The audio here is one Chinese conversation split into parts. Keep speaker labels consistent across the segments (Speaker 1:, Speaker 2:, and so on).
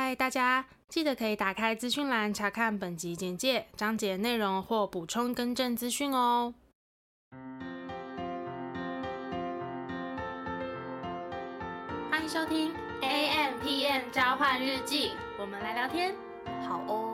Speaker 1: 嗨，大家记得可以打开资讯栏查看本集简介、章节内容或补充更正资讯哦。欢迎收听 AM/PM 交换日记，我们来聊天。
Speaker 2: 好哦。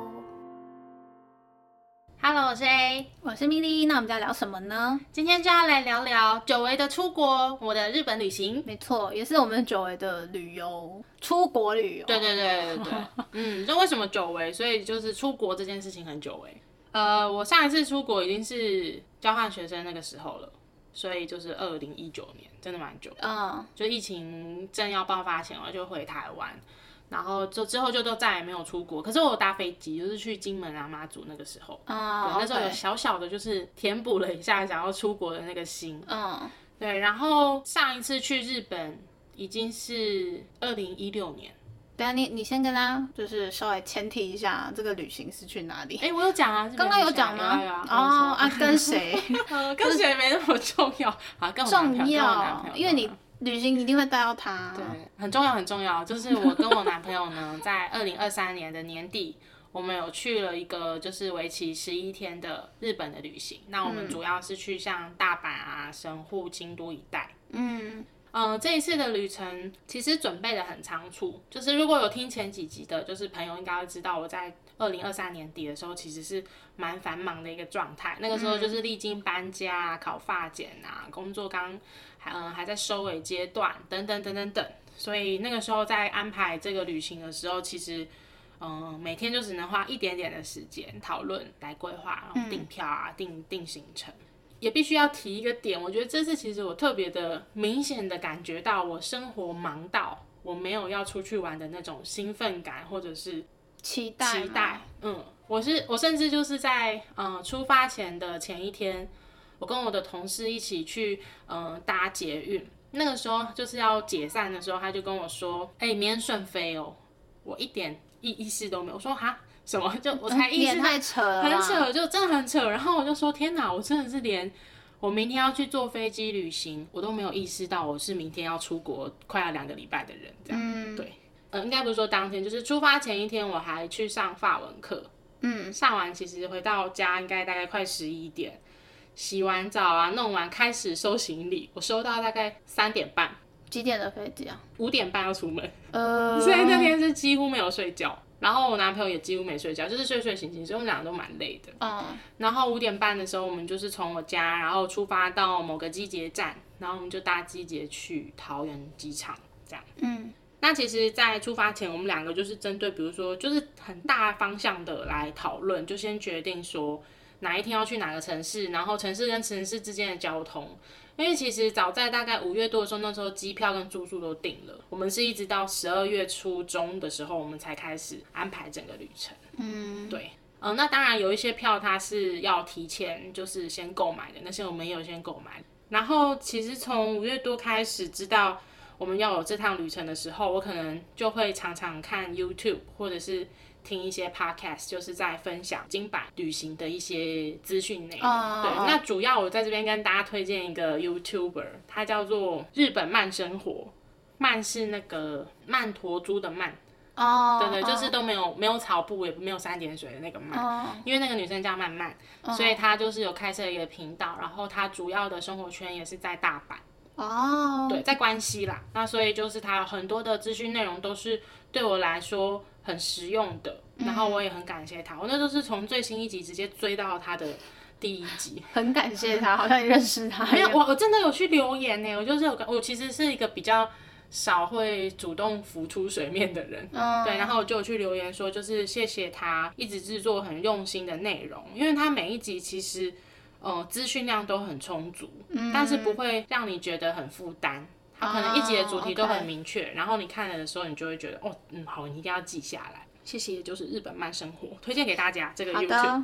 Speaker 1: Hello， 我是 A，
Speaker 2: 我是米莉。那我们要聊什么呢？
Speaker 1: 今天就要来聊聊久违的出国，我的日本旅行。
Speaker 2: 没错，也是我们久违的旅游，出国旅游。
Speaker 1: 对，就为什么久违？所以就是出国这件事情很久违。我上一次出国已经是交换学生那个时候了，所以就是2019年，真的蛮久的。就疫情正要爆发前，我就回台湾。然后之后就都再也没有出国，可是我有搭飞机，就是去金门啊马祖那个时候，对，那时候有小小的就是填补了一下想要出国的那个心，对，然后上一次去日本已经是2016年。
Speaker 2: 对啊，你先跟他就是稍微前提一下，这个旅行是去哪里？
Speaker 1: 我有讲啊，
Speaker 2: 刚刚有讲吗？跟谁？
Speaker 1: 跟谁没那么重要啊，跟我男朋友，
Speaker 2: 因为你旅行一定会带到他，
Speaker 1: 对，很重要很重要。就是我跟我男朋友呢，在2023年的年底，我们有去了一个就是为期11天的日本的旅行。那我们主要是去像大阪啊、神户、京都一带。这一次的旅程其实准备的很仓促，就是如果有听前几集的，就是朋友应该会知道，我在2023年底的时候其实是蛮繁忙的一个状态。那个时候就是历经搬家啊、考发检啊、工作还在收尾阶段等等，所以那个时候在安排这个旅行的时候，其实每天就只能花一点点的时间讨论来规划，然后订票啊、定行程。也必须要提一个点，我觉得这次其实我特别的明显的感觉到，我生活忙到我没有要出去玩的那种兴奋感或者是期待。我甚至就是在出发前的前一天，我跟我的同事一起去搭捷运，那个时候就是要解散的时候，他就跟我说：“明天顺飞哦。”我一点意识都没有，我说哈。什么？就我才意识到，
Speaker 2: 太扯了，
Speaker 1: 很扯，就真的很扯。然后我就说：“天哪，我真的是连我明天要去坐飞机旅行，我都没有意识到我是明天要出国快要2个礼拜的人。”这样，对，应该不是说当天，就是出发前一天，我还去上法文课。上完其实回到家应该大概快11点，洗完澡啊，弄完开始收行李，我收到大概3点半。
Speaker 2: 几点的飞机啊
Speaker 1: ？5点半要出门。所以那天是几乎没有睡觉。然后我男朋友也几乎没睡觉，就是睡醒醒，所以我们两个都蛮累的。然后5点半的时候，我们就是从我家，然后出发到某个机捷站，然后我们就搭机捷去桃园机场，这样。那其实，在出发前，我们两个就是针对，比如说，就是很大方向的来讨论，就先决定说哪一天要去哪个城市，然后城市跟城市之间的交通。因为其实早在大概5月多的时候，那时候机票跟住宿都订了，我们是一直到12月初中的时候，我们才开始安排整个旅程。对，那当然有一些票它是要提前就是先购买的，那些我们也有先购买。然后其实从5月多开始知道我们要有这趟旅程的时候，我可能就会常常看 YouTube 或者是听一些 podcast， 就是在分享金版旅行的一些资讯内容。对，那主要我在这边跟大家推荐一个 YouTuber， 他叫做日本慢生活，慢是那个曼陀珠的慢。对，就是都没有草布，也没有3点水的那个慢。因为那个女生叫曼曼，所以她就是有开设一个频道，然后她主要的生活圈也是在大阪。对，在关西啦。那所以就是他有很多的资讯内容都是对我来说很实用的，然后我也很感谢他。我那时候是从最新一集直接追到他的第1集，
Speaker 2: 很感谢他，好像你认识他。
Speaker 1: 没有，我真的有去留言呢。我其实是一个比较少会主动浮出水面的人，对，然后我就有去留言说，就是谢谢他一直制作很用心的内容，因为他每一集其实资讯量都很充足，但是不会让你觉得很负担。他可能一集的主题都很明确，然后你看了的时候，你就会觉得好，你一定要记下来。谢谢，就是日本慢生活，推荐给大家这个 YouTube。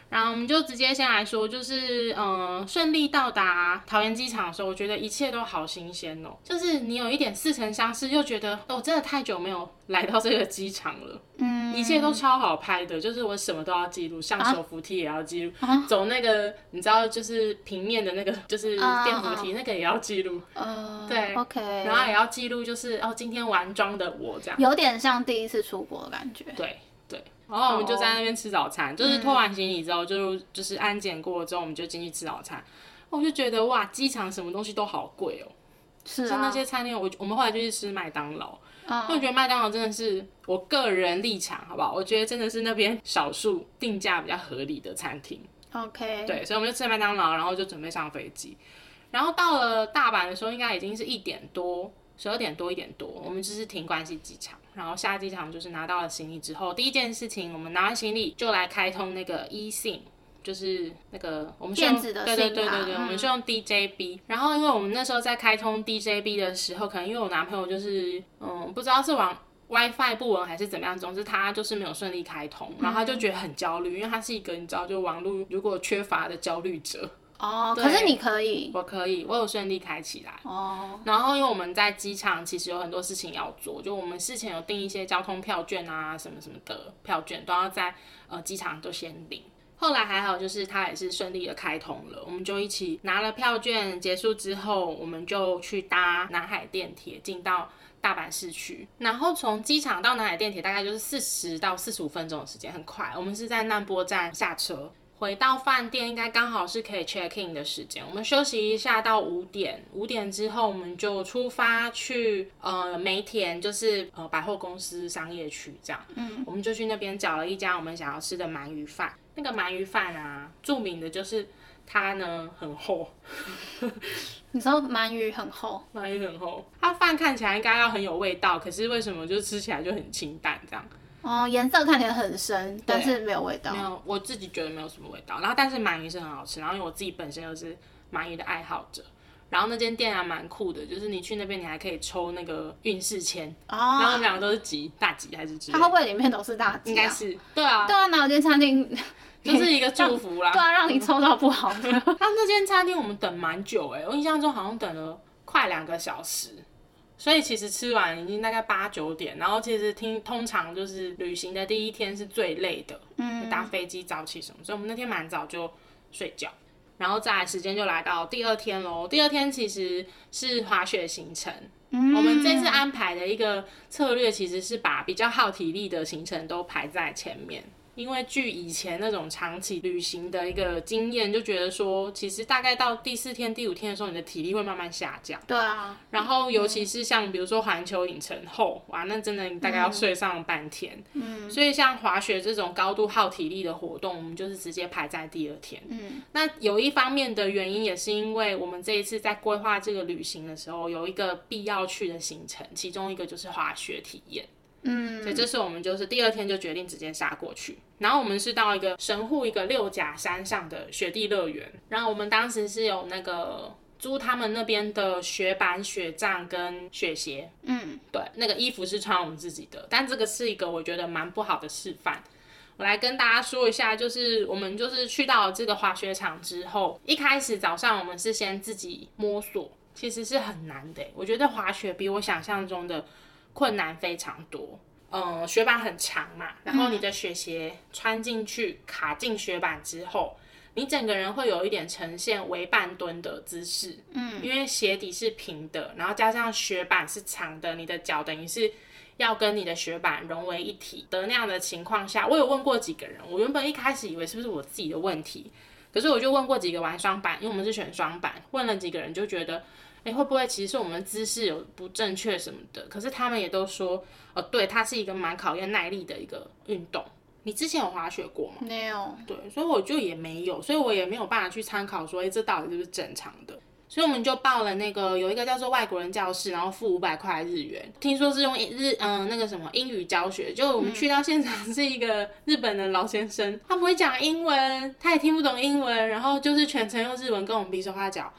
Speaker 1: 然后我们就直接先来说，就是顺利到达桃园机场的时候，我觉得一切都好新鲜哦。就是你有一点似曾相识，又觉得真的太久没有来到这个机场了。一切都超好拍的，就是我什么都要记录，上手扶梯也要记录，走那个你知道就是平面的那个就是电扶梯那个也要记录。对
Speaker 2: ，OK，
Speaker 1: 然后也要记录，就是今天完妆的我这样，
Speaker 2: 有点像第一次出国的感觉。
Speaker 1: 对。然后我们就在那边吃早餐，就是拖完行李之后，就是安检过了之后，我们就进去吃早餐。我就觉得哇，机场什么东西都好贵哦。
Speaker 2: 是啊。
Speaker 1: 像那些餐厅，我们后来就去吃麦当劳，因为我觉得麦当劳真的是我个人立场，好不好？我觉得真的是那边少数定价比较合理的餐厅。
Speaker 2: OK。
Speaker 1: 对，所以我们就吃麦当劳，然后就准备上飞机。然后到了大阪的时候，应该已经是1点多。12点多1点多，我们就是停关西机场，然后下机场就是拿到了行李之后，第一件事情，我们拿完行李就来开通那个 eSIM， 就是那个我们是用
Speaker 2: 电子的 SIM
Speaker 1: 对，我们是用 DJB。然后因为我们那时候在开通 DJB 的时候，可能因为我男朋友就是不知道是往 WiFi 不稳还是怎么样，总之他就是没有顺利开通，然后他就觉得很焦虑，因为他是一个你知道就网络如果缺乏的焦虑者。
Speaker 2: 可是你可以，
Speaker 1: 我可以，我有顺利开起来。然后因为我们在机场其实有很多事情要做，就我们事前有订一些交通票券啊，什么什么的票券都要在机场都先领。后来还好，就是它也是顺利的开通了，我们就一起拿了票券，结束之后我们就去搭南海电铁进到大阪市区，然后从机场到南海电铁大概就是40到45分钟的时间，很快。我们是在难波站下车。回到饭店应该刚好是可以 check in 的时间，我们休息一下到5点，5点之后我们就出发去梅田，就是百货公司商业区这样。我们就去那边找了一家我们想要吃的鳗鱼饭。那个鳗鱼饭啊，著名的就是它呢很厚。
Speaker 2: 你说鳗鱼很厚？
Speaker 1: 鳗鱼很厚，它饭看起来应该要很有味道，可是为什么就吃起来就很清淡这样？
Speaker 2: 颜色看起来很深，但是没有味道。
Speaker 1: 没有，我自己觉得没有什么味道。然后，但是鳗鱼是很好吃。然后，因为我自己本身又是鳗鱼的爱好者。然后那间店还蛮酷的，就是你去那边你还可以抽那个运势签。然后我们两个都是吉大吉还是之类的？
Speaker 2: 它会不会里面都是大吉？
Speaker 1: 应该是。对啊，
Speaker 2: 哪有间餐厅
Speaker 1: 就是一个祝福啦。
Speaker 2: 对啊，让你抽到不好的。
Speaker 1: 他那间餐厅我们等蛮久我印象中好像等了快2个小时。所以其实吃完已经大概8、9点，然后其实通常就是旅行的第一天是最累的，搭飞机早起什么，所以我们那天蛮早就睡觉，然后再来时间就来到第2天咯。第2天其实是滑雪行程，我们这次安排的一个策略其实是把比较耗体力的行程都排在前面。因为据以前那种长期旅行的一个经验，就觉得说，其实大概到第4天、第5天的时候，你的体力会慢慢下降。
Speaker 2: 对啊。
Speaker 1: 然后尤其是像比如说环球影城后，哇，那真的你大概要睡上半天。所以像滑雪这种高度耗体力的活动，我们就是直接排在第2天。那有一方面的原因也是因为我们这一次在规划这个旅行的时候，有一个必要去的行程，其中一个就是滑雪体验。所以这是我们就是第2天就决定直接杀过去，然后我们是到一个神户一个6甲山上的雪地乐园，然后我们当时是有那个租他们那边的雪板、雪杖跟雪鞋，对，那个衣服是穿我们自己的，但这个是一个我觉得蛮不好的示范。我来跟大家说一下，就是我们就是去到这个滑雪场之后，一开始早上我们是先自己摸索，其实是很难的，我觉得滑雪比我想象中的困难非常多。雪板很长嘛，然后你的雪鞋穿进去卡进雪板之后，你整个人会有一点呈现微半蹲的姿势，因为鞋底是平的，然后加上雪板是长的，你的脚等于是要跟你的雪板融为一体的那样的情况下，我有问过几个人，我原本一开始以为是不是我自己的问题，可是我就问过几个玩双板，因为我们是选双板，问了几个人就觉得会不会其实是我们姿势有不正确什么的，可是他们也都说对，它是一个蛮考验耐力的一个运动。你之前有滑雪过吗？
Speaker 2: 没有。
Speaker 1: 对，所以我就也没有，所以我也没有办法去参考说这到底是不是正常的。所以我们就报了那个有一个叫做外国人教室，然后付500块日元，听说是用那个什么英语教学，就我们去到现场是一个日本的老先生，他不会讲英文，他也听不懂英文，然后就是全程用日文跟我们比手画脚。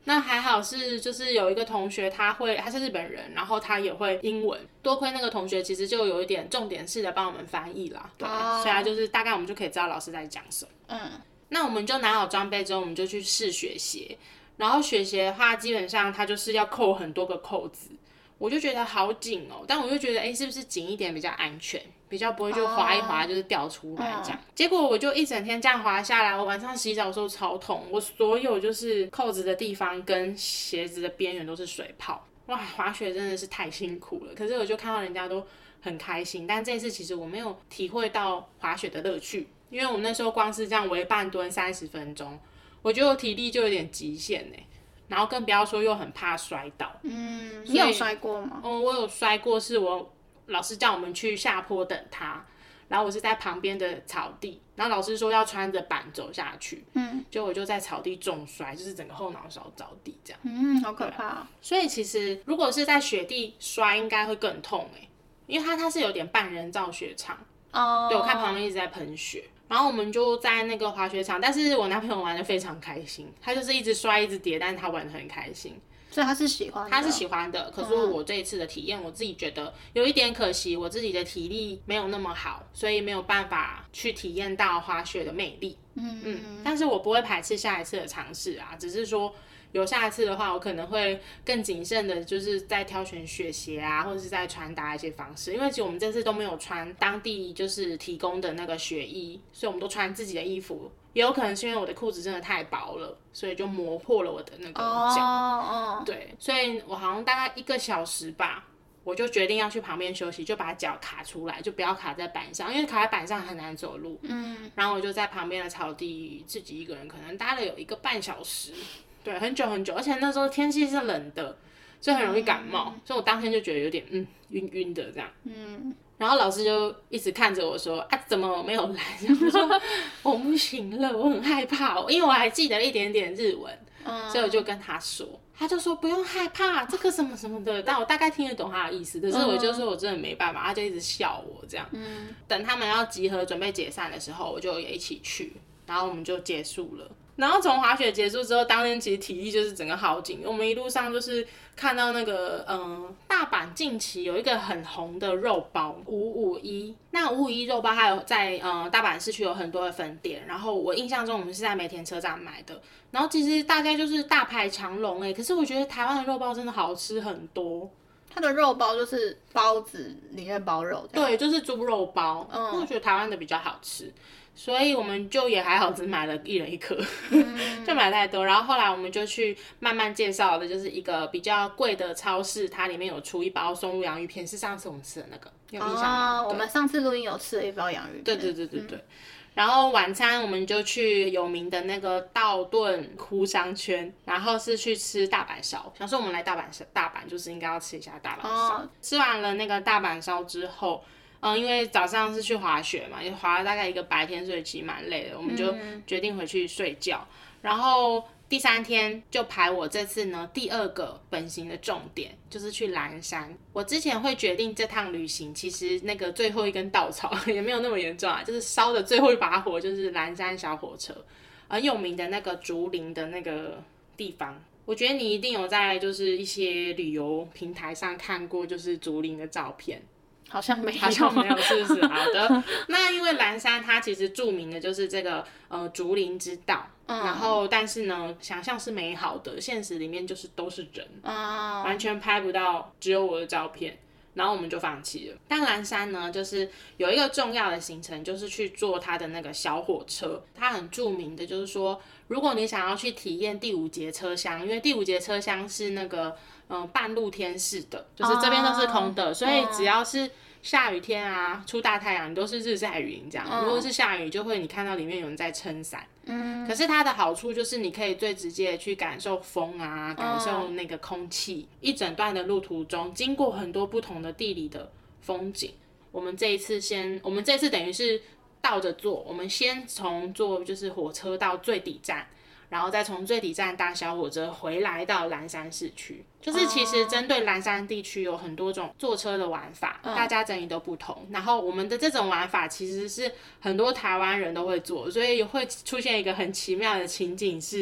Speaker 1: 那还好是就是有一个同学他是日本人，然后他也会英文，多亏那个同学其实就有一点重点式的帮我们翻译啦，对，所以他就是大概我们就可以知道老师在讲什么。那我们就拿好装备之后，我们就去试雪鞋，然后雪鞋的话基本上它就是要扣很多个扣子，我就觉得好紧哦，但我就觉得是不是紧一点比较安全，比较不会就滑一滑就是掉出来这样。结果我就一整天这样滑下来，我晚上洗澡的时候超痛，我所有就是扣子的地方跟鞋子的边缘都是水泡。哇，滑雪真的是太辛苦了。可是我就看到人家都很开心，但这次其实我没有体会到滑雪的乐趣，因为我那时候光是这样围半蹲30分钟，我觉得我体力就有点极限然后更不要说又很怕摔倒。
Speaker 2: 你有摔过吗？
Speaker 1: 我有摔过，是我老师叫我们去下坡等他，然后我是在旁边的草地，然后老师说要穿着板走下去，结果我就在草地重摔，就是整个后脑勺着地这样。
Speaker 2: 好可怕
Speaker 1: 所以其实如果是在雪地摔，应该会更痛因为它是有点半人造雪场。对，我看旁边一直在喷雪。然后我们就在那个滑雪场，但是我男朋友玩得非常开心，他就是一直摔一直跌，但是他玩得很开心，
Speaker 2: 所以他是喜欢的。
Speaker 1: 他是喜欢的，可是我这一次的体验，我自己觉得有一点可惜，我自己的体力没有那么好，所以没有办法去体验到滑雪的魅力。但是我不会排斥下一次的尝试啊，只是说有下一次的话，我可能会更谨慎的，就是在挑选雪鞋啊，或者是在穿搭一些方式。因为其实我们这次都没有穿当地就是提供的那个雪衣，所以我们都穿自己的衣服。也有可能是因为我的裤子真的太薄了，所以就磨破了我的那个脚。对，所以我好像大概1个小时吧，我就决定要去旁边休息，就把脚卡出来，就不要卡在板上，因为卡在板上很难走路。然后我就在旁边的草地自己一个人，可能待了有1个半小时。对，很久很久，而且那时候天气是冷的，所以很容易感冒，所以我当天就觉得有点晕晕的这样。然后老师就一直看着我说怎么没有来？我说我不行了，我很害怕，因为我还记得一点点日文，所以我就跟他说，他就说不用害怕，这个什么什么的，但我大概听得懂他的意思，可是我就说我真的没办法，他就一直笑我这样。等他们要集合准备解散的时候，我就也一起去，然后我们就结束了。然后从滑雪结束之后，当天其实体力就是整个耗尽。我们一路上就是看到那个大阪近期有一个很红的肉包551，那551肉包它有在大阪市区有很多的分店，然后我印象中我们是在梅田车站买的，然后其实大家就是大排长龙可是我觉得台湾的肉包真的好吃很多。
Speaker 2: 它的肉包就是包子里面包肉，
Speaker 1: 对，就是猪肉包，我觉得台湾的比较好吃。所以我们就也还好，只买了1人1颗，就买太多。然后后来我们就去慢慢介绍的，就是一个比较贵的超市，它里面有出一包松露洋芋片，是上次我们吃的那个，有印象吗？
Speaker 2: 我们上次录音有吃了一包洋芋片。
Speaker 1: 对。然后晚餐我们就去有名的那个道顿窟商圈，然后是去吃大阪烧。想说我们来大阪就是应该要吃一下大阪烧。吃完了那个大阪烧之后。因为早上是去滑雪嘛，也滑了大概1个白天，所以其实蛮累的，我们就决定回去睡觉。然后第3天就排我这次呢第2个本行的重点，就是去蓝山。我之前会决定这趟旅行，其实那个最后一根稻草也没有那么严重啊，就是烧的最后一把火就是蓝山小火车，有名的那个竹林的那个地方。我觉得你一定有在就是一些旅游平台上看过就是竹林的照片。
Speaker 2: 好像没有，
Speaker 1: 是不是？好的。那因为蓝山它其实著名的就是这个竹林之道，然后但是呢，想象是美好的，现实里面就是都是人，完全拍不到，只有我的照片。然后我们就放弃了。但蓝山呢，就是有一个重要的行程，就是去坐它的那个小火车。它很著名的就是说，如果你想要去体验第5节车厢，因为第5节车厢是那个半露天式的，就是这边都是空的，所以只要是下雨天啊，出大太阳，你都是日晒雨淋这样。如果是下雨，就会你看到里面有人在撑伞。可是它的好处就是你可以最直接的去感受风啊，感受那个空气。一整段的路途中，经过很多不同的地理的风景。我们这一次等于是倒着坐，我们先从坐就是火车到最底站。然后再从最底站搭小火车回来到蓝山市区，就是其实针对蓝山地区有很多种坐车的玩法，大家整理都不同。然后我们的这种玩法其实是很多台湾人都会做，所以会出现一个很奇妙的情景是，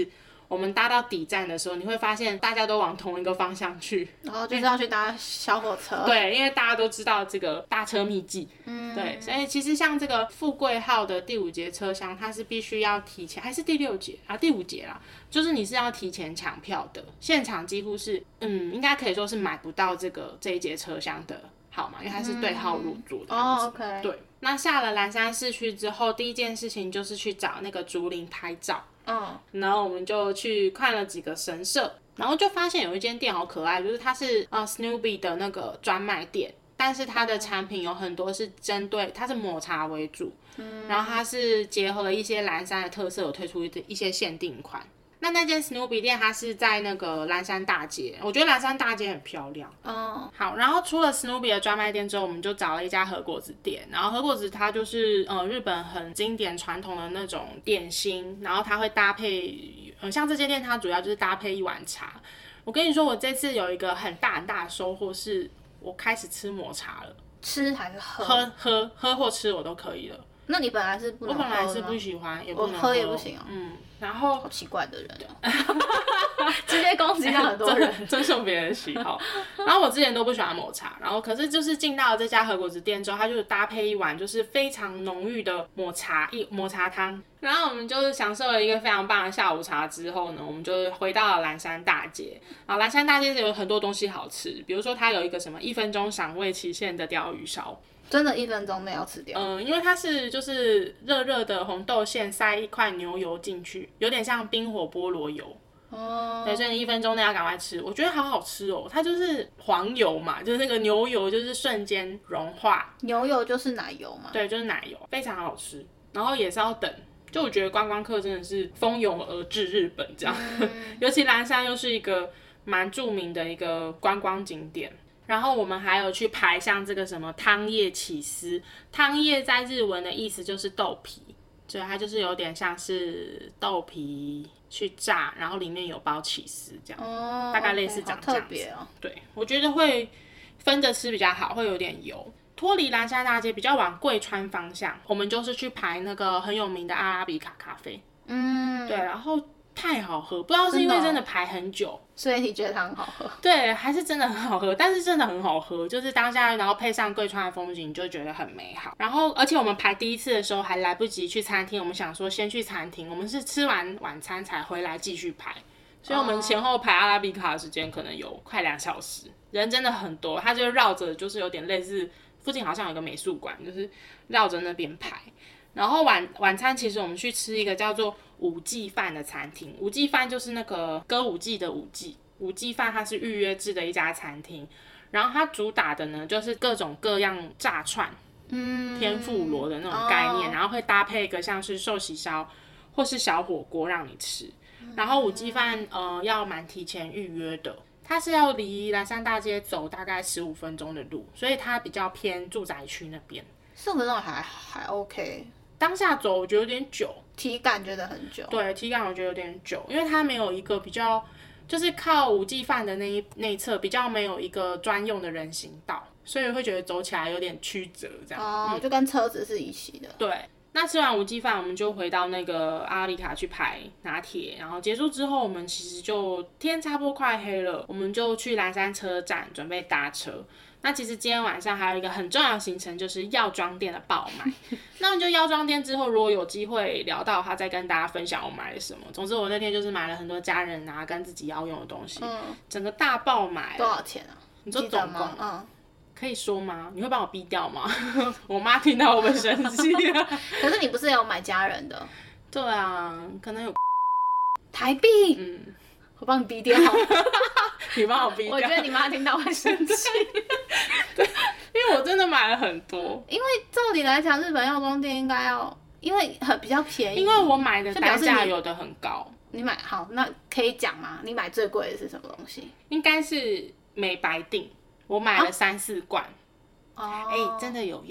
Speaker 1: 我们搭到底站的时候，你会发现大家都往同一个方向去，
Speaker 2: 然后就是要去搭小火车。
Speaker 1: 对，因为大家都知道这个搭车秘技。对，所以其实像这个富贵号的第5节车厢，它是必须要提前，还是第6节啊？第5节啦，就是你是要提前抢票的，现场几乎是应该可以说是买不到这一节车厢的号码，因为它是对号入座的。
Speaker 2: OK。
Speaker 1: 对，那下了蓝山市区之后，第一件事情就是去找那个竹林拍照。然后我们就去看了几个神社，然后就发现有一间店好可爱，就是它是Snoopy 的那个专卖店，但是它的产品有很多是针对它是抹茶为主，然后它是结合了一些蓝山的特色，有推出一些限定款。那间 Snoopy 店它是在那个蓝山大街，我觉得蓝山大街很漂亮。好，然后除了 Snoopy 的专卖店之后，我们就找了一家和果子店，然后和果子它就是日本很经典传统的那种点心，然后它会搭配像这间店它主要就是搭配一碗茶。我跟你说，我这次有一个很大的收获，是我开始吃抹茶了。
Speaker 2: 吃还是喝？
Speaker 1: 喝或吃我都可以了。
Speaker 2: 那你本来是不能喝的吗？
Speaker 1: 我本来是不喜欢，也不能
Speaker 2: 喝也不行
Speaker 1: 然后
Speaker 2: 好奇怪的人直接攻击到很多人，
Speaker 1: 尊重别人的喜好。然后我之前都不喜欢抹茶，然后可是就是进到了这家和果子店之后，它就是搭配一碗就是非常浓郁的抹茶汤。然后我们就是享受了一个非常棒的下午茶之后呢，我们就回到了蓝山大街。然后蓝山大街有很多东西好吃，比如说它有一个什么1分钟赏味期限的鲷鱼烧。
Speaker 2: 真的1分钟内要吃掉？
Speaker 1: 因为它是就是热热的红豆馅塞一块牛油进去，有点像冰火菠萝油。对，所以你1分钟内要赶快吃。我觉得好好吃哦，它就是黄油嘛，就是那个牛油就是瞬间融化。
Speaker 2: 牛油就是奶油嘛？
Speaker 1: 对，就是奶油，非常好吃。然后也是要等，就我觉得观光客真的是蜂拥而至日本这样，尤其蓝山又是一个蛮著名的一个观光景点。然后我们还有去排像这个什么汤叶起司，汤叶在日文的意思就是豆皮，所以它就是有点像是豆皮去炸，然后里面有包起司这样，大概类似长这样子。
Speaker 2: 特别哦。
Speaker 1: 对，我觉得会分着吃比较好，会有点油。脱离蓝山大街比较往贵川方向，我们就是去排那个很有名的阿拉比卡咖啡。对，然后太好喝，不知道是因为真的排很久，
Speaker 2: 所以你觉得它很好喝？
Speaker 1: 对，还是真的很好喝，但是真的很好喝，就是当下然后配上贵川的风景，你就觉得很美好。然后而且我们排第一次的时候还来不及去餐厅，我们想说先去餐厅，我们是吃完晚餐才回来继续排，所以我们前后排阿拉比卡的时间可能有快2小时，人真的很多，它就绕着就是有点类似附近好像有个美术馆，就是绕着那边排。然后晚餐其实我们去吃一个叫做五季饭的餐厅，五季饭就是那个歌舞伎的舞伎，五季饭它是预约制的一家餐厅，然后它主打的呢就是各种各样炸串，天妇罗的那种概念，然后会搭配一个像是寿喜烧或是小火锅让你吃，然后五季饭要蛮提前预约的。它是要离蓝山大街走大概15分钟的路，所以它比较偏住宅区那边。
Speaker 2: 15分钟还 OK。
Speaker 1: 当下走我觉得有点久，
Speaker 2: 体感觉得很久。
Speaker 1: 对，体感我觉得有点久，因为它没有一个比较，就是靠五季饭的那一侧比较没有一个专用的人行道，所以会觉得走起来有点曲折这样。
Speaker 2: 就跟车子是一起的。
Speaker 1: 对。那吃完五季饭，我们就回到那个阿拉比卡去排拿铁，然后结束之后，我们其实就天差不多快黑了，我们就去蓝山车站准备搭车。那其实今天晚上还有一个很重要的行程，就是药妆店的爆买。那我们就药妆店之后，如果有机会聊到的话，再跟大家分享我买了什么。总之我那天就是买了很多家人啊跟自己要用的东西，整个大爆买。
Speaker 2: 多少钱啊？
Speaker 1: 你说总共？可以说吗？你会帮我逼掉吗？我妈听到我会生气啊。
Speaker 2: 可是你不是有买家人的？
Speaker 1: 对啊，可能有
Speaker 2: 台币。我帮你逼掉。
Speaker 1: 你帮我逼掉。
Speaker 2: 我觉得你妈听到会生气。
Speaker 1: 对，因为我真的买了很多。
Speaker 2: 因为照理来讲，日本药妆店应该要，因为比较便宜。
Speaker 1: 因为我买的单价有的很高。
Speaker 2: 你买好，那可以讲吗？你买最贵的是什么东西？
Speaker 1: 应该是美白定。我买了3-4罐，真的有用，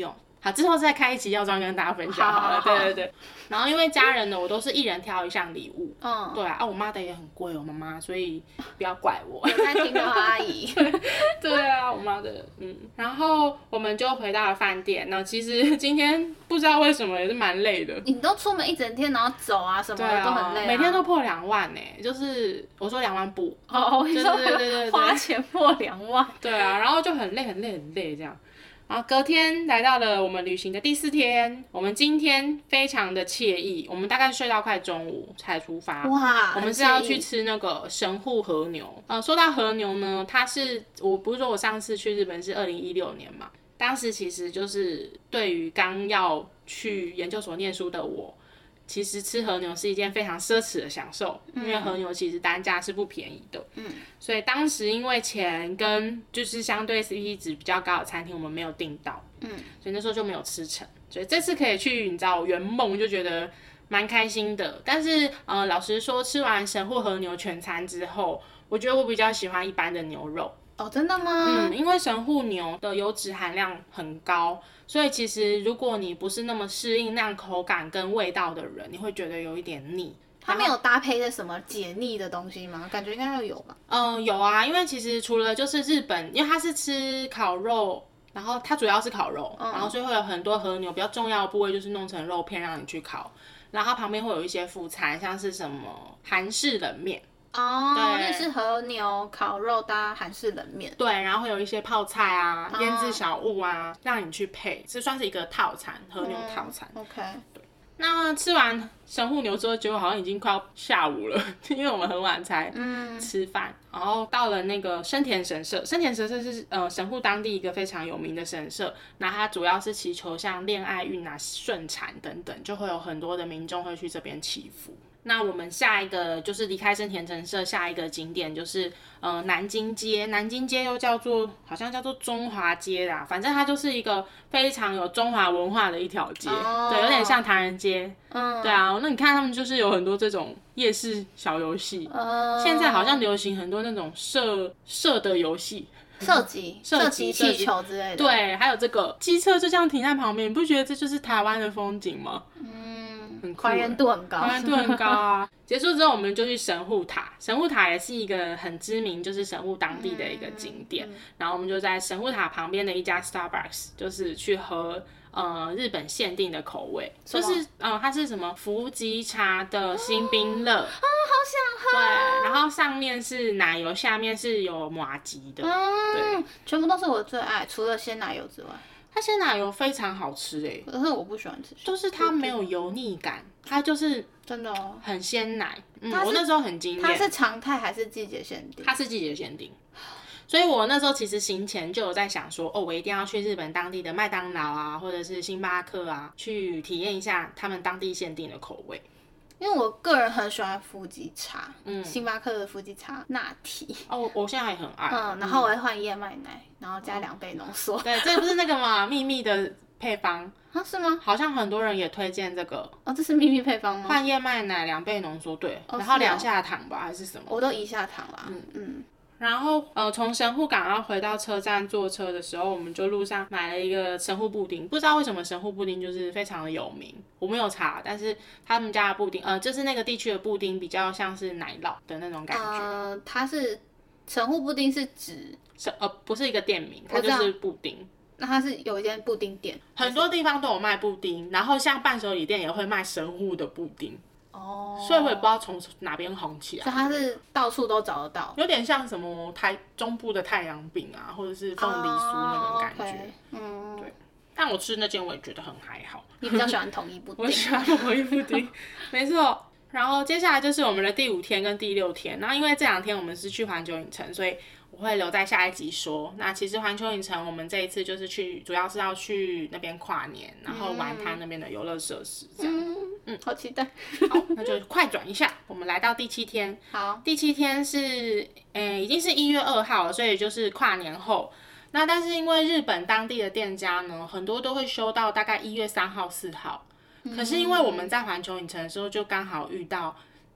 Speaker 1: 好，之后再开一期药妆跟大家分享好了。对对对。然后因为家人呢，我都是一人挑一项礼物。对啊，我妈的也很贵，我妈妈，所以不要怪我。
Speaker 2: 有在听的阿姨。
Speaker 1: 对啊，我妈的，然后我们就回到了饭店。那其实今天不知道为什么也是蛮累的。
Speaker 2: 你都出门一整天，然后走啊什么的都很累。
Speaker 1: 每天都破2万呢，就是我说2万步。
Speaker 2: 对，花钱破2万。
Speaker 1: 对啊，然后就很累这样。然后隔天来到了我们旅行的第4天，我们今天非常的惬意，我们大概睡到快中午才出发。
Speaker 2: 哇，
Speaker 1: 我们是要去吃那个神户和牛。说到和牛呢，我不是说我上次去日本是2016年嘛，当时其实就是对于刚要去研究所念书的我，其实吃和牛是一件非常奢侈的享受，因为和牛其实单价是不便宜的。所以当时因为钱跟就是相对 CP 值比较高的餐厅我们没有订到，所以那时候就没有吃成。所以这次可以去，你知道圆梦，就觉得蛮开心的。但是老实说，吃完神户和牛全餐之后，我觉得我比较喜欢一般的牛肉。
Speaker 2: 哦，真的吗？
Speaker 1: 因为神户牛的油脂含量很高，所以其实如果你不是那么适应那样口感跟味道的人，你会觉得有一点腻。
Speaker 2: 它没有搭配的什么解腻的东西吗？感觉应该要有吧。
Speaker 1: 有啊，因为其实除了就是日本，因为它是吃烤肉，然后它主要是烤肉，然后所以会有很多和牛比较重要的部位就是弄成肉片让你去烤，然后它旁边会有一些副餐，像是什么韩式冷面。
Speaker 2: 那是和牛烤肉搭韩式冷面。
Speaker 1: 对，然后会有一些泡菜啊、腌制小物啊，让你去配，这算是一个套餐，和牛套餐。
Speaker 2: OK。
Speaker 1: 对。那吃完神户牛之后，结果好像已经快要下午了，因为我们很晚才吃饭。然后到了那个生田神社，生田神社是神户当地一个非常有名的神社，那它主要是祈求像恋爱运啊、顺产等等，就会有很多的民众会去这边祈福。那我们下一个就是离开生田神社，下一个景点就是南京街。南京街又好像叫做中华街啦，反正它就是一个非常有中华文化的一条街。对，有点像唐人街。对啊，那你看他们就是有很多这种夜市小游戏。现在好像流行很多那种射的游戏。
Speaker 2: 射击气球之类的。
Speaker 1: 对，还有这个机车就这样停在旁边，你不觉得这就是台湾的风景吗？
Speaker 2: 还原度很高，
Speaker 1: 还原度很高啊！结束之后，我们就去神户塔。神户塔也是一个很知名，就是神户当地的一个景点。然后我们就在神户塔旁边的一家 Starbucks， 就是去喝日本限定的口味，就是它是什么福吉茶的新冰乐
Speaker 2: 好想喝。
Speaker 1: 对，然后上面是奶油，下面是有麻吉的。对，
Speaker 2: 全部都是我最爱，除了鲜奶油之外。
Speaker 1: 它鲜奶油非常好吃
Speaker 2: 可是我不喜欢吃，
Speaker 1: 就是它没有油腻感，它就是
Speaker 2: 真的
Speaker 1: 很鲜奶。我那时候很惊艳。
Speaker 2: 它是常态还是季节限定？
Speaker 1: 它是季节限定，所以我那时候其实行前就有在想说，我一定要去日本当地的麦当劳啊，或者是星巴克啊，去体验一下他们当地限定的口味。
Speaker 2: 因为我个人很喜欢福吉茶，星巴克的福吉茶拿铁。
Speaker 1: 我现在也很爱。
Speaker 2: 然后我会换燕麦奶，然后加2倍浓缩。
Speaker 1: 对，这不是那个嘛秘密的配方
Speaker 2: 是吗？
Speaker 1: 好像很多人也推荐这个。
Speaker 2: 这是秘密配方吗？
Speaker 1: 换燕麦奶2倍浓缩，对，然后2下糖吧，还是什么？
Speaker 2: 我都1下糖啦。
Speaker 1: 然后从神户港要回到车站坐车的时候，我们就路上买了一个神户布丁。不知道为什么神户布丁就是非常的有名，我没有查，但是他们家的布丁就是那个地区的布丁比较像是奶酪的那种感觉。
Speaker 2: 它是神户布丁是指
Speaker 1: 不是一个店名，它就是布丁。
Speaker 2: 那它是有一间布丁店，
Speaker 1: 很多地方都有卖布丁，然后像伴手礼店也会卖神户的布丁。所以我也不知道从哪边红起来，
Speaker 2: 所以它是到处都找得到，
Speaker 1: 有点像什么中部的太阳饼啊，或者是凤梨酥那种感觉。对。但我吃那间我也觉得很还好。
Speaker 2: 你比较喜欢统一布丁？
Speaker 1: 我喜欢统一布丁，没错。然后接下来就是我们的第5天跟第6天，然后因为这2天我们是去环球影城，所以我会留在下一集说。那其实环球影城我们这一次就是主要是要去那边跨年，然后玩它那边的游乐设施，这样。
Speaker 2: 好期待。
Speaker 1: 好，那就快转一下，我们来到第7天。
Speaker 2: 好，
Speaker 1: 第7天是已经是1月2号了，所以就是跨年后。那但是因为日本当地的店家呢，很多都会休到大概1月3号、4号。可是因为我们在环球影城的时候，就刚好遇到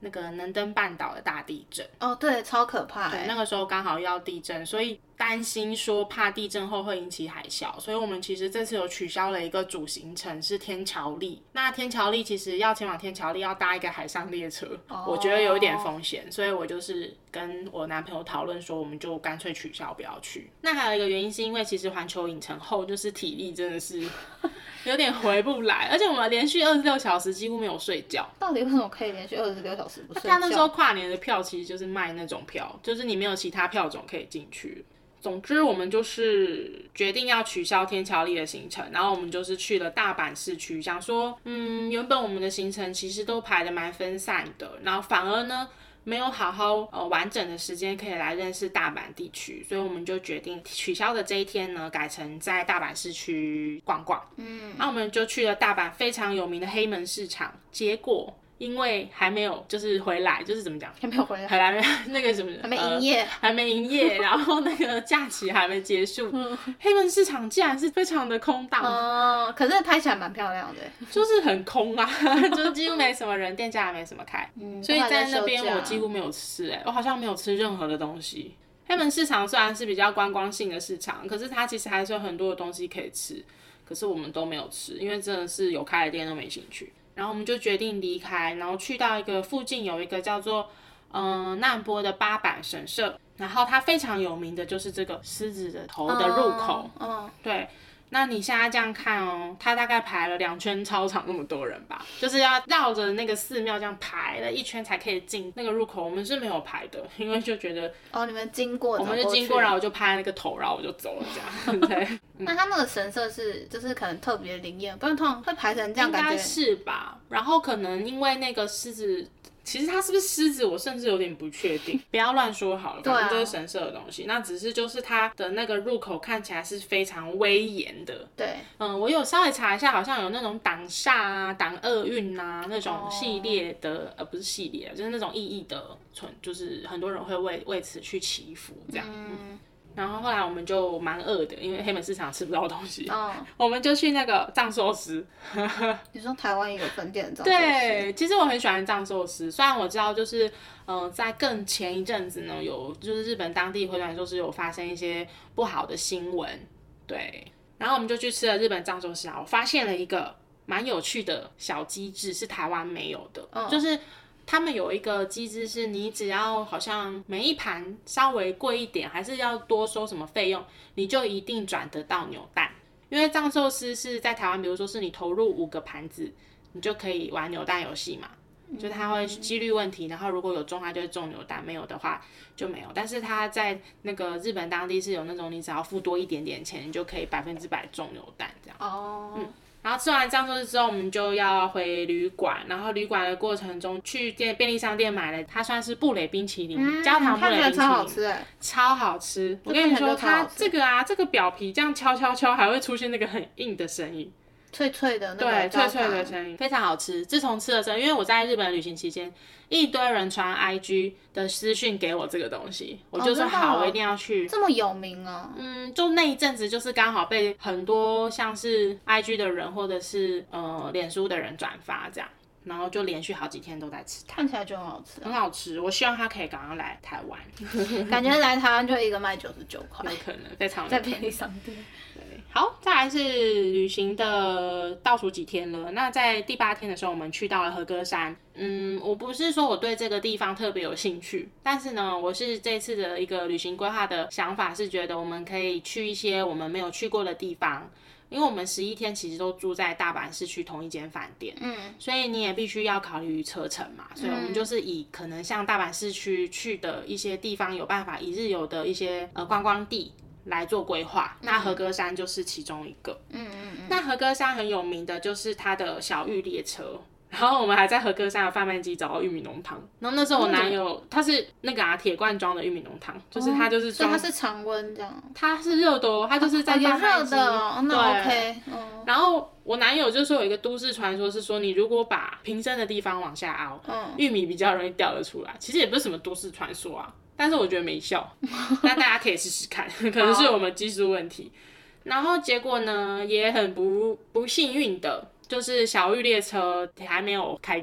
Speaker 1: 那个能登半岛的大地震。
Speaker 2: 哦，对，超可怕。
Speaker 1: 对，那个时候刚好要地震，所以担心说怕地震后会引起海啸，所以我们其实这次有取消了一个主行程是天桥立。那天桥立其实要前往天桥立要搭一个海上列车，我觉得有一点风险，所以我就是跟我男朋友讨论说，我们就干脆取消不要去。那还有一个原因是因为其实环球影城后就是体力真的是有点回不来，而且我们连续26小时几乎没有睡觉。
Speaker 2: 到底为什么可以连续26小时不睡觉？
Speaker 1: 他那时候跨年的票其实就是卖那种票，就是你没有其他票种可以进去。总之我们就是决定要取消天桥立的行程，然后我们就是去了大阪市区，想说原本我们的行程其实都排得蛮分散的，然后反而呢没有好好完整的时间可以来认识大阪地区，所以我们就决定取消的这一天呢，改成在大阪市区逛逛。那我们就去了大阪非常有名的黑门市场，结果因为还没有就是回来，就是怎么讲，
Speaker 2: 还没有回来，
Speaker 1: 还没那个什么，
Speaker 2: 还没营业，
Speaker 1: 还没营业，然后那个假期还没结束，黑门市场竟然是非常的空荡。
Speaker 2: 哦，可是拍起来蛮漂亮的，
Speaker 1: 就是很空啊，就是几乎没什么人，店家也没什么开，所以在那边我几乎没有吃，我好像没有吃任何的东西。黑门市场虽然是比较观光性的市场，可是它其实还是有很多的东西可以吃，可是我们都没有吃，因为真的是有开的店都没兴趣。然后我们就决定离开，然后去到一个附近有一个叫做难波的八坂神社，然后它非常有名的就是这个狮子的头的入口。对，那你现在这样看哦，它大概排了2圈操场那么多人吧，就是要绕着那个寺庙这样排了1圈才可以进那个入口。我们是没有排的，因为就觉得
Speaker 2: 你们经过，
Speaker 1: 我们就经过，然后我就拍那个头，然后我就走了这样。对。
Speaker 2: 那他那个神社是就是可能特别灵验，不然通常会排成这样感觉。
Speaker 1: 应该是吧，然后可能因为那个狮子，其实它是不是狮子我甚至有点不确定，不要乱说好了，反正这是神社的东西。那只是就是它的那个入口看起来是非常威严的。
Speaker 2: 对，
Speaker 1: 我有稍微查一下，好像有那种挡煞啊、挡厄运啊那种系列的，不是系列，就是那种意义的，就是很多人会为此去祈福这样。然后后来我们就蛮饿的，因为黑门市场吃不到东西，我们就去那个藏寿司。
Speaker 2: 你说台湾也有分店的藏寿司？
Speaker 1: 对，其实我很喜欢藏寿司，虽然我知道就是在更前一阵子呢，有就是日本当地回转寿司有发生一些不好的新闻，对，然后我们就去吃了日本藏寿司啊，我发现了一个蛮有趣的小机制，是台湾没有的，就是他们有一个机制是，你只要好像每一盘稍微贵一点，还是要多收什么费用，你就一定转得到扭蛋。因为藏寿司是在台湾，比如说是你投入5个盘子，你就可以玩扭蛋游戏嘛，就它会几率问题，然后如果有中它就会中扭蛋，没有的话就没有。但是它在那个日本当地是有那种你只要付多一点点钱，你就可以100%中扭蛋这样。然后吃完藏寿司之后，我们就要回旅馆，然后旅馆的过程中去便利商店买了，它算是布蕾冰淇淋，焦糖布蕾冰淇淋，
Speaker 2: 超好吃
Speaker 1: 超好吃。我跟你说，它这个表皮这样敲敲敲，还会出现那个很硬的声音。
Speaker 2: 脆脆的那
Speaker 1: 个，对，脆脆的声音，非常好吃。自从吃了之后，因为我在日本旅行期间，一堆人传 IG 的私讯给我这个东西，我就说好，我一定要去。
Speaker 2: 这么有名哦？
Speaker 1: 就那一阵子，就是刚好被很多像是 IG 的人或者是脸书的人转发这样。然后就连续好几天都在吃它，
Speaker 2: 看起来就很好吃，
Speaker 1: 很好吃。我希望它可以赶快来台湾，
Speaker 2: 感觉来台湾就一个卖99块，
Speaker 1: 有可能非常
Speaker 2: 在便利商店。
Speaker 1: 对，好，再来是旅行的倒数几天了。那在第8天的时候，我们去到了和歌山。我不是说我对这个地方特别有兴趣，但是呢，我是这次的一个旅行规划的想法是觉得我们可以去一些我们没有去过的地方。因为我们11天其实都住在大阪市区同一间饭店，所以你也必须要考虑车程嘛，所以我们就是以可能像大阪市区去的一些地方有办法一日游的一些观光地来做规划，那和歌山就是其中一个。那和歌山很有名的就是它的小玉列车。然后我们还在和歌山的贩卖机找到玉米浓汤，然后那时候我男友他是那个铁罐装的玉米浓汤，就是他就是装，
Speaker 2: 所以它是常温这样，
Speaker 1: 它是热的哦，它就是在贩卖机，
Speaker 2: 那 OK。
Speaker 1: 然后我男友就说有一个都市传说是说，你如果把瓶身的地方往下凹，玉米比较容易掉得出来。其实也不是什么都市传说啊，但是我觉得没效，但大家可以试试看，可能是我们技术问题。然后结果呢，也很不幸运的。就是小玉列车还没有开工，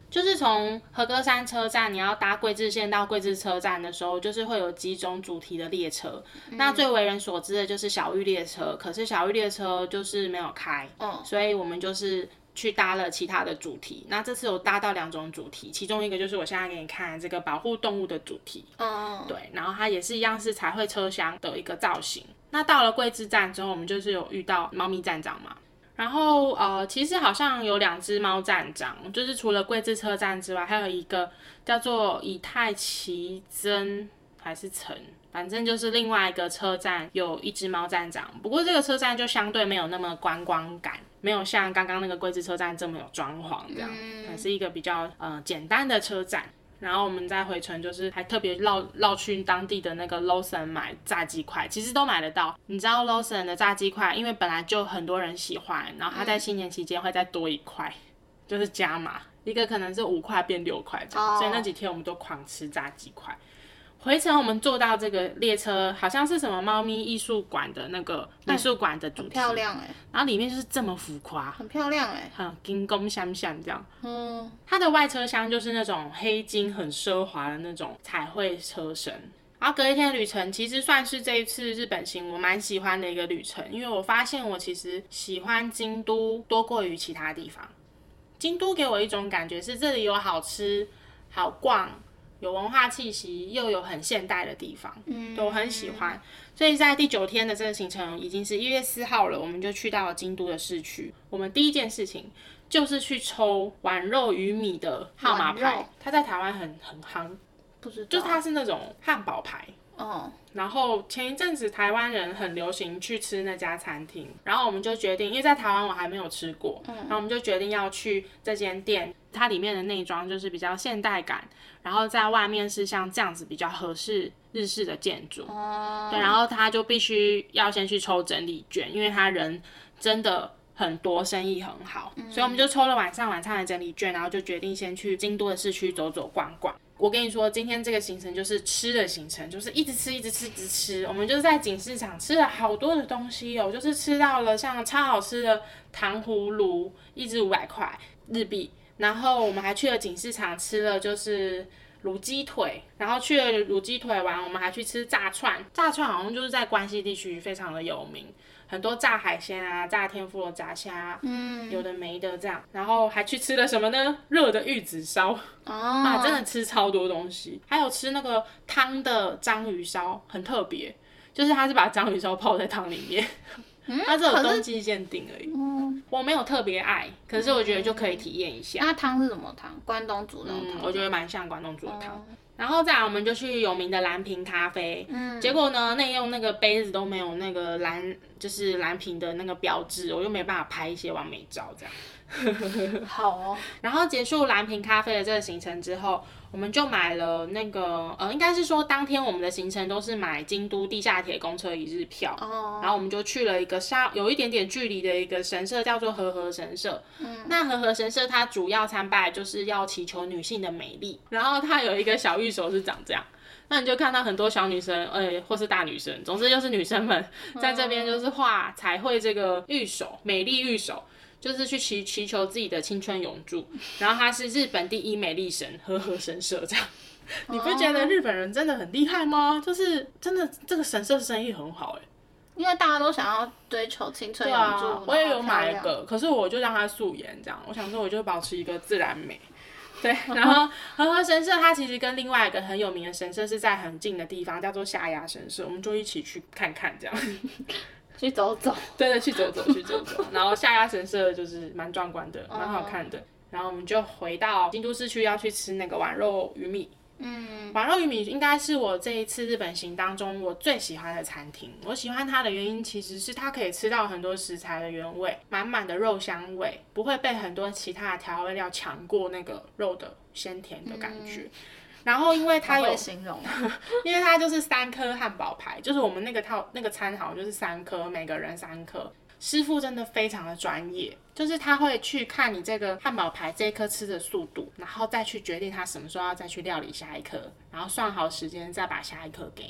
Speaker 1: 就是从和歌山车站，你要搭贵志线到贵志车站的时候，就是会有几种主题的列车。那最为人所知的就是小玉列车，可是小玉列车就是没有开，所以我们就是去搭了其他的主题。那这次有搭到2种主题，其中一个就是我现在给你看这个保护动物的主题。对，然后它也是一样是彩绘车厢的一个造型。那到了贵志站之后，我们就是有遇到猫咪站长嘛。然后其实好像有2只猫站长，就是除了贵志车站之外，还有一个叫做以太奇珍还是城，反正就是另外一个车站有1只猫站长。不过这个车站就相对没有那么观光感，没有像刚刚那个贵志车站这么有装潢这样，还是一个比较简单的车站。然后我们再回程，就是还特别绕去当地的那个 Lawson 买炸鸡块，其实都买得到。你知道 Lawson 的炸鸡块，因为本来就很多人喜欢，然后它在新年期间会再多1块，就是加码，一个可能是5块变6块这样，所以那几天我们都狂吃炸鸡块。回程我们坐到这个列车，好像是什么猫咪艺术馆的那个美术馆的主题，
Speaker 2: 很漂亮
Speaker 1: 然后里面就是这么浮夸，
Speaker 2: 很漂亮
Speaker 1: 金光闪闪这样。它的外车厢就是那种黑金很奢华的那种彩绘车身。然后隔一天的旅程其实算是这一次日本行我蛮喜欢的一个旅程，因为我发现我其实喜欢京都多过于其他地方。京都给我一种感觉是这里有好吃好逛，有文化气息，又有很现代的地方，我很喜欢。所以在第9天的这个行程已经是1月4号了，我们就去到了京都的市区。我们第一件事情就是去抽碗肉鱼米的号码牌，它在台湾很夯，
Speaker 2: 不知道，
Speaker 1: 就是它是那种汉堡牌。然后前一阵子台湾人很流行去吃那家餐厅，然后我们就决定，因为在台湾我还没有吃过，然后我们就决定要去这间店。它里面的内装就是比较现代感，然后在外面是像这样子比较合适日式的建筑。对，然后他就必须要先去抽整理券，因为他人真的很多，生意很好，所以我们就抽了晚餐的整理券，然后就决定先去京都的市区走走逛逛。我跟你说，今天这个行程就是吃的行程，就是一直吃。我们就是在锦市场吃了好多的东西就是吃到了像超好吃的糖葫芦，1只500块日币。然后我们还去了锦市场吃了就是卤鸡腿，然后去了卤鸡腿完，我们还去吃炸串。炸串好像就是在关西地区非常的有名，很多炸海鲜啊，炸天妇罗、炸虾，有的没的这样。然后还去吃了什么呢？热的玉子烧，真的吃超多东西。还有吃那个汤的章鱼烧，很特别，就是它是把章鱼烧泡在汤里面。它只有冬季限定而已，我没有特别爱，可是我觉得就可以体验一下。
Speaker 2: 那汤是什么汤？关东煮那种汤？
Speaker 1: 我觉得蛮像关东煮的汤。然后再来我们就去有名的蓝瓶咖啡，结果呢内用那个杯子都没有那个就是蓝瓶的那个标志，我又没办法拍一些完美照这样。
Speaker 2: 好
Speaker 1: 然后结束蓝瓶咖啡的这个行程之后，我们就买了那个应该是说当天我们的行程都是买京都地下铁公车1日票，然后我们就去了一个有一点点距离的一个神社，叫做和合神社。那和合神社它主要参拜就是要祈求女性的美丽，然后它有一个小玉手是长这样。那你就看到很多小女生，或是大女生，总之就是女生们在这边就是画彩绘这个玉手，美丽玉手。就是去祈求自己的青春永驻，然后它是日本第1美丽神和合神社这样。你不觉得日本人真的很厉害吗？就是真的这个神社生意很好
Speaker 2: 因为大家都想要追求青春永驻。
Speaker 1: 我也有买一个，可是我就让它素颜这样，我想说我就保持一个自然美。对，然后和合神社它其实跟另外一个很有名的神社是在很近的地方，叫做下鸭神社，我们就一起去看看这样。
Speaker 2: 去走走，
Speaker 1: 对，去走走。然后下鸭神社就是蛮壮观的，蛮好看的。然后我们就回到京都市区要去吃那个碗肉鱼米。碗肉鱼米应该是我这一次日本行当中我最喜欢的餐厅。我喜欢它的原因其实是它可以吃到很多食材的原味，满满的肉香味，不会被很多其他的调味料抢过那个肉的鲜甜的感觉。然后因为它有
Speaker 2: 形容
Speaker 1: 因为它就是3颗汉堡排，就是我们那个餐好像就是3颗，每个人3颗。师傅真的非常的专业，就是他会去看你这个汉堡排这一颗吃的速度，然后再去决定他什么时候要再去料理下一颗，然后算好时间再把下一颗给你。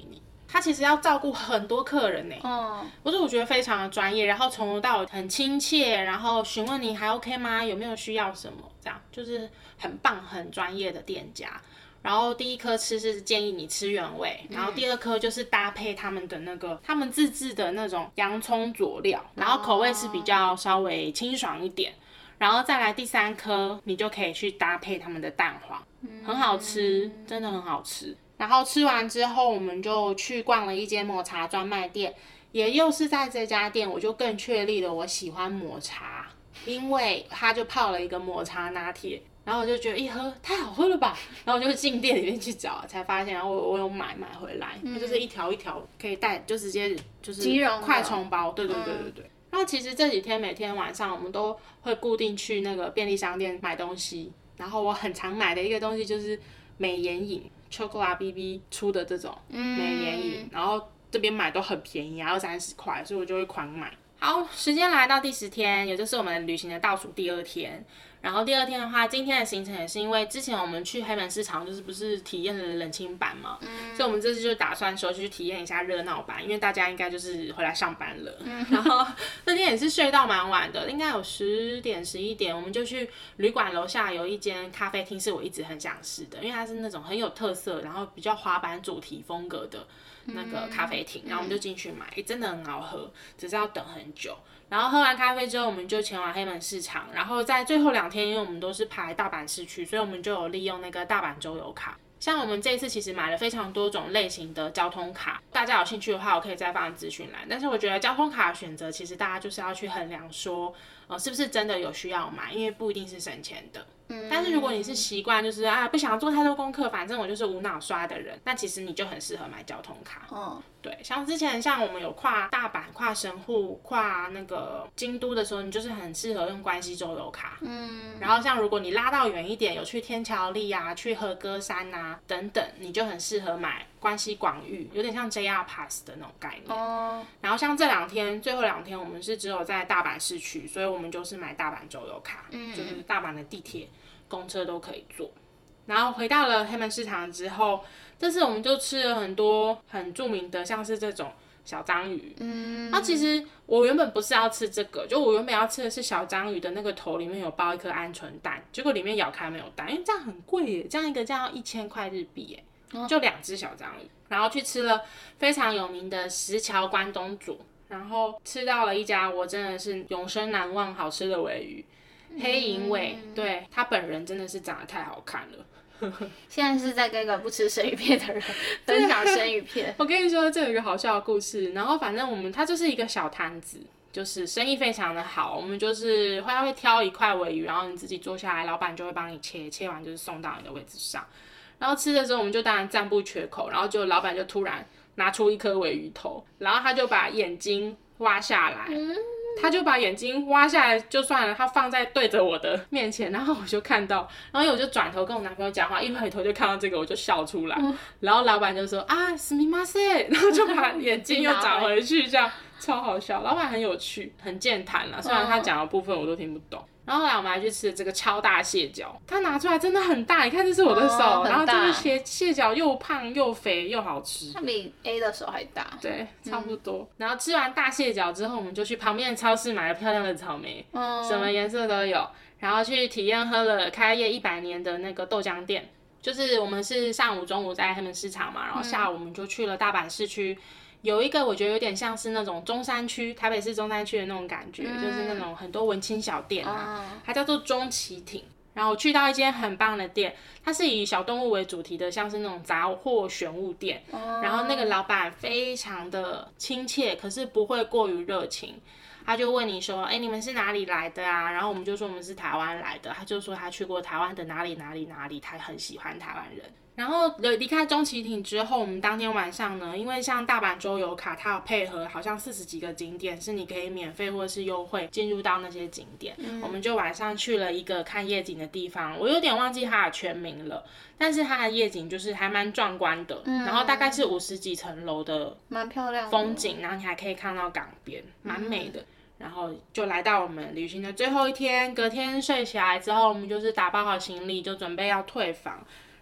Speaker 1: 他其实要照顾很多客人呢。我觉得非常的专业，然后从头到尾很亲切，然后询问你还 OK 吗？有没有需要什么？这样就是很棒、很专业的店家。然后第一颗吃是建议你吃原味，然后第二颗就是搭配他们的那个他们自制的那种洋葱佐料，然后口味是比较稍微清爽一点。然后再来第三颗，你就可以去搭配他们的蛋黄，很好吃，真的很好吃。然后吃完之后，我们就去逛了一间抹茶专卖店，也又是在这家店，我就更确立了我喜欢抹茶，因为他就泡了一个抹茶拿铁。然后我就觉得一喝太好喝了吧，然后我就进店里面去找，才发现，然后我有买回来，它就是一条一条可以带，就直接就是快充包，对。然后其实这几天每天晚上我们都会固定去那个便利商店买东西，然后我很常买的一个东西就是美颜饮 ，Chocolate BB 出的这种美颜饮，然后这边买都很便宜，20-30块，所以我就会狂买。好，时间来到第10天，也就是我们旅行的倒数第2天。然后第2天的话，今天的行程也是因为之前我们去黑门市场就是不是体验了冷清版嘛，所以我们这次就打算说去体验一下热闹版，因为大家应该就是回来上班了。然后那天也是睡到蛮晚的，应该有10点11点，我们就去旅馆楼下有一间咖啡厅，是我一直很想试的，因为它是那种很有特色，然后比较滑板主题风格的那个咖啡厅，然后我们就进去买，真的很好喝，只是要等很久。然后喝完咖啡之后，我们就前往黑门市场。然后在最后2天，因为我们都是排大阪市区，所以我们就有利用那个大阪周游卡。像我们这一次其实买了非常多种类型的交通卡，大家有兴趣的话，我可以再放资讯栏。但是我觉得交通卡的选择，其实大家就是要去衡量说，是不是真的有需要买，因为不一定是省钱的。但是如果你是习惯就是不想做太多功课，反正我就是无脑刷的人，那其实你就很适合买交通卡。对，像之前我们有跨大阪、跨神户、跨那个京都的时候，你就是很适合用关西周游卡。然后像如果你拉到远一点，有去天桥立啊、去和歌山啊等等，你就很适合买关西广域，有点像 JR Pass 的那种概念。然后像这2天，最后2天我们是只有在大阪市区，所以我们就是买大阪周游卡，就是大阪的地铁、公车都可以坐。然后回到了黑门市场之后，这次我们就吃了很多很著名的，像是这种小章鱼。那其实我原本不是要吃这个，就我原本要吃的是小章鱼的那个头里面有包一颗鹌鹑蛋，结果里面咬开没有蛋，因为这样很贵耶，这样一个这样要1000块日币耶，就2只小章鱼。然后去吃了非常有名的石桥关东煮，然后吃到了一家我真的是永生难忘好吃的鲔鱼。黑银尾，对，他本人真的是长得太好看了。
Speaker 2: 现在是在跟一个不吃生鱼片的人分享生鱼片。
Speaker 1: 我跟你说，这有一个好笑的故事。然后反正他就是一个小摊子，就是生意非常的好。我们就是会挑一块鲔鱼，然后你自己坐下来，老板就会帮你切，切完就是送到你的位置上。然后吃的时候，我们就当然赞不绝口。然后就老板就突然拿出一颗鲔鱼头，然后他就把眼睛挖下来。他就把眼睛挖下来就算了，他放在对着我的面前，然后我就看到，然后因为我就转头跟我男朋友讲话，一回头就看到这个，我就笑出来。然后老板就说すみません，然后就把眼睛又找回去，这样超好笑。老板很有趣，很健谈啦，虽然他讲的部分我都听不懂。然后后来我们还去吃这个超大蟹脚，它拿出来真的很大，你看这是我的手，然后这个蟹脚又胖又肥又好吃，
Speaker 2: 它比 A 的手还大。
Speaker 1: 对，差不多。然后吃完大蟹脚之后，我们就去旁边的超市买了漂亮的草莓，什么颜色都有。然后去体验喝了开业100年的那个豆浆店，就是我们是上午中午在黑门市场嘛，然后下午我们就去了大阪市区。有一个我觉得有点像是那种中山区，台北市中山区的那种感觉，就是那种很多文青小店啊，它叫做中崎町。然后去到一间很棒的店，它是以小动物为主题的，像是那种杂货选物店。然后那个老板非常的亲切，可是不会过于热情。他就问你说，你们是哪里来的啊？然后我们就说我们是台湾来的。他就说他去过台湾的哪里哪里哪里，他很喜欢台湾人。然后离开中崎町之后，我们当天晚上呢，因为像大阪周游卡，它有配合好像40几个景点，是你可以免费或者是优惠进入到那些景点。我们就晚上去了一个看夜景的地方，我有点忘记它的全名了，但是它的夜景就是还蛮壮观的，然后大概是50几层楼的，
Speaker 2: 蛮漂亮的
Speaker 1: 风景，然后你还可以看到港边，蛮美的。然后就来到我们旅行的最后一天，隔天睡起来之后，我们就是打包好行李，就准备要退房。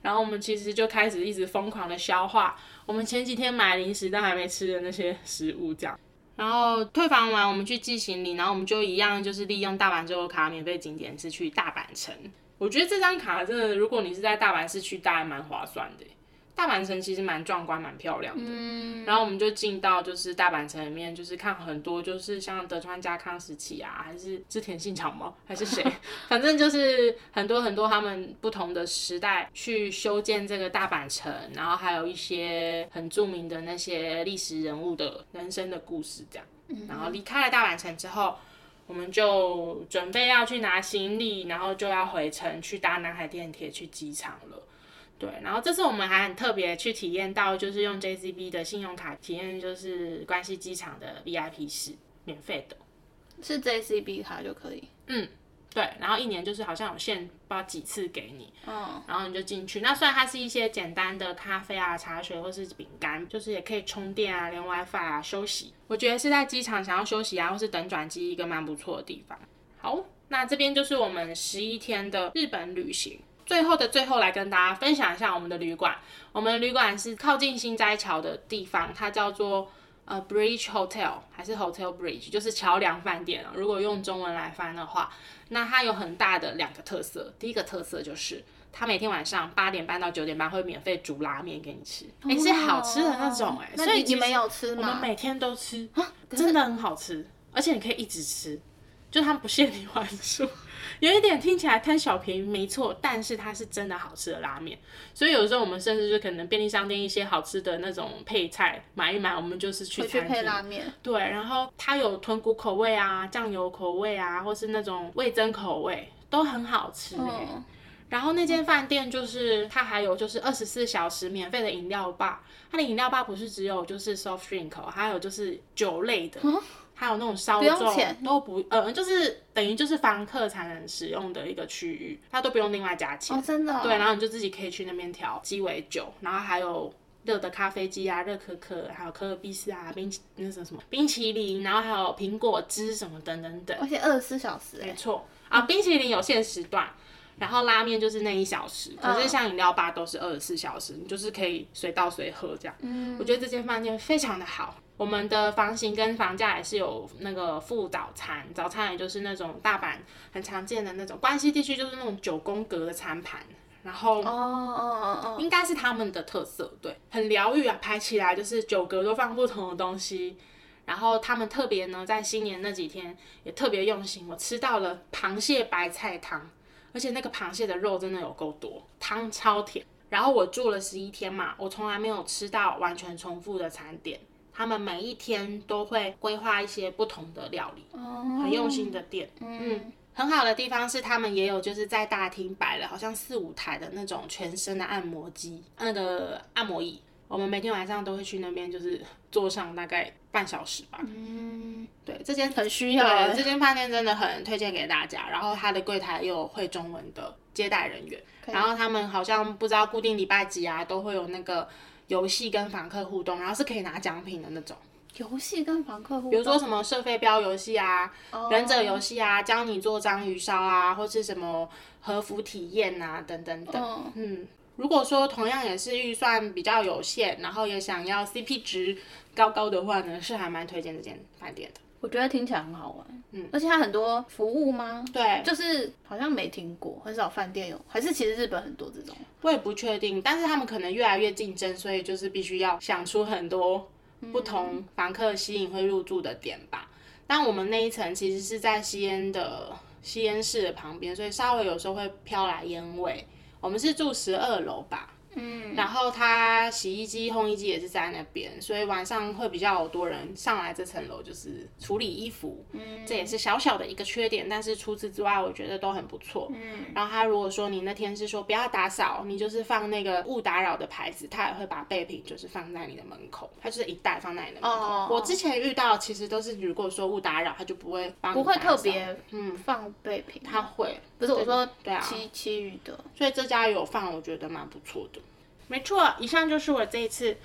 Speaker 1: 然后我们其实就开始一直疯狂的消化我们前几天买零食但还没吃的那些食物这样。然后退房完我们去寄行李，然后我们就一样就是利用大阪周游卡免费景点是去大阪城。我觉得这张卡真的如果你是在大阪市区搭还蛮划算的。大阪城其实蛮壮观蛮漂亮的，然后我们就进到就是大阪城里面，就是看很多就是像德川家康时期啊，还是织田信长吗还是谁反正就是很多很多他们不同的时代去修建这个大阪城，然后还有一些很著名的那些历史人物的人生的故事这样。然后离开了大阪城之后，我们就准备要去拿行李，然后就要回程去搭南海电铁去机场了。对，然后这次我们还很特别去体验到，就是用 JCB 的信用卡体验，就是关西机场的 VIP 室，免费的，
Speaker 2: 是 JCB 卡就可以。
Speaker 1: 对，然后一年就是好像有限，不知道几次给你，然后你就进去。那虽然它是一些简单的咖啡啊、茶水或是饼干，就是也可以充电啊、连 WiFi 啊、休息。我觉得是在机场想要休息啊，或是等转机一个蛮不错的地方。好，那这边就是我们11天的日本旅行。最后的最后来跟大家分享一下我们的旅馆。我们的旅馆是靠近心斋桥的地方，它叫做Bridge Hotel 还是 Hotel Bridge， 就是桥梁饭店啊。如果用中文来翻的话，那它有很大的2个特色。第一个特色就是它每天晚上8点半到9点半会免费煮拉面给你吃，是好吃的那种
Speaker 2: 所以你们有吃吗？
Speaker 1: 我们每天都吃，真的很好吃，而且你可以一直吃，就它不限你碗数。有一点听起来贪小便宜没错，但是它是真的好吃的拉面，所以有时候我们甚至就可能便利商店一些好吃的那种配菜买一买，我们就是去餐厅
Speaker 2: 配拉面。
Speaker 1: 对，然后它有豚骨口味啊、酱油口味啊，或是那种味噌口味，都很好吃然后那间饭店就是它还有就是24小时免费的饮料吧，它的饮料吧不是只有就是 soft drink， 还有就是酒类的。还有那种烧粽都不就是等于就是房客才能使用的一个区域，它都不用另外加钱。
Speaker 2: 真的
Speaker 1: 对，然后你就自己可以去那边调鸡尾酒，然后还有热的咖啡机啊、热可可，还有可尔必斯啊、那什么冰淇淋，然后还有苹果汁什么等等等。
Speaker 2: 而且24小时
Speaker 1: 没错啊，冰淇淋有限时段。然后拉面就是那1小时，可是像饮料吧都是24小时，你就是可以随到随喝这样。我觉得这间饭店非常的好。我们的房型跟房价也是有那个附早餐，早餐也就是那种大阪很常见的那种，关西地区就是那种9宫格的餐盘，然后应该是他们的特色，对，很疗愈啊，排起来就是9格都放不同的东西。然后他们特别呢，在新年那几天也特别用心，我吃到了螃蟹白菜汤。而且那个螃蟹的肉真的有够多，汤超甜。然后我住了11天嘛，我从来没有吃到完全重复的餐点。他们每一天都会规划一些不同的料理，很用心的店。很好的地方是他们也有就是在大厅摆了好像4、5台的那种全身的按摩机，那个按摩椅。我们每天晚上都会去那边，就是坐上大概半小时吧。对，这间
Speaker 2: 很需要。
Speaker 1: 对，这间饭店真的很推荐给大家。然后它的柜台又有会中文的接待人员，然后他们好像不知道固定礼拜几啊，都会有那个游戏跟房客互动，然后是可以拿奖品的那种。
Speaker 2: 游戏跟房客互动，
Speaker 1: 比如说什么射飞镖游戏啊、忍者游戏啊、教你做章鱼烧啊，或是什么和服体验啊等等等。如果说同样也是预算比较有限，然后也想要 CP 值高高的话呢，是还蛮推荐这间饭店的。
Speaker 2: 我觉得听起来很好玩，而且它很多服务吗？
Speaker 1: 对，
Speaker 2: 就是好像没听过，很少饭店有，还是其实日本很多这种。
Speaker 1: 我也不确定，但是他们可能越来越竞争，所以就是必须要想出很多不同房客吸引会入住的点吧。但我们那一层其实是在吸烟室的旁边，所以稍微有时候会飘来烟味。我们是住12楼吧，然后它洗衣机、烘衣机也是在那边，所以晚上会比较多人上来这层楼，就是处理衣服，这也是小小的一个缺点，但是除此之外，我觉得都很不错。然后他如果说你那天是说不要打扫，你就是放那个勿打扰的牌子，他也会把备品就是放在你的门口，他就是一袋放在你的门口。我之前遇到其实都是如果说勿打扰，他就不会帮你打扫，
Speaker 2: 不会特别放备品，
Speaker 1: 他会，
Speaker 2: 不是我说
Speaker 1: 对啊，
Speaker 2: 其余的，
Speaker 1: 所以这家有放，我觉得蛮不错的。没错，以上就是我这一次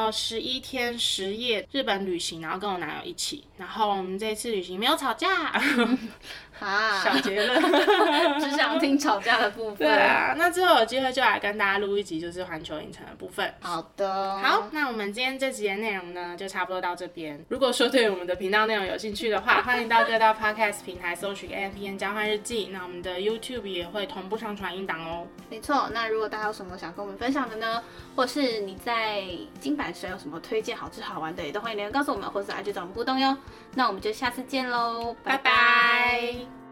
Speaker 1: 11天10夜日本旅行，然后跟我男友一起，然后我们这一次旅行没有吵架，小结论，
Speaker 2: 只想听吵架的部分。
Speaker 1: 对啊，那之后有机会就来跟大家录一集，就是环球影城的部分。
Speaker 2: 好的。
Speaker 1: 好，那我们今天这集的内容呢，就差不多到这边。如果说对我们的频道内容有兴趣的话，欢迎到各大 podcast 平台搜寻 AMpm 交换日记。那我们的 YouTube 也会同步上传音档哦。
Speaker 2: 没错，那如果大家有什么想跟我们分享的呢，或是你在金板神有什么推荐好吃好玩的，也都欢迎留言告诉我们，或是来去找我们互动哟。那我们就下次见喽，拜拜。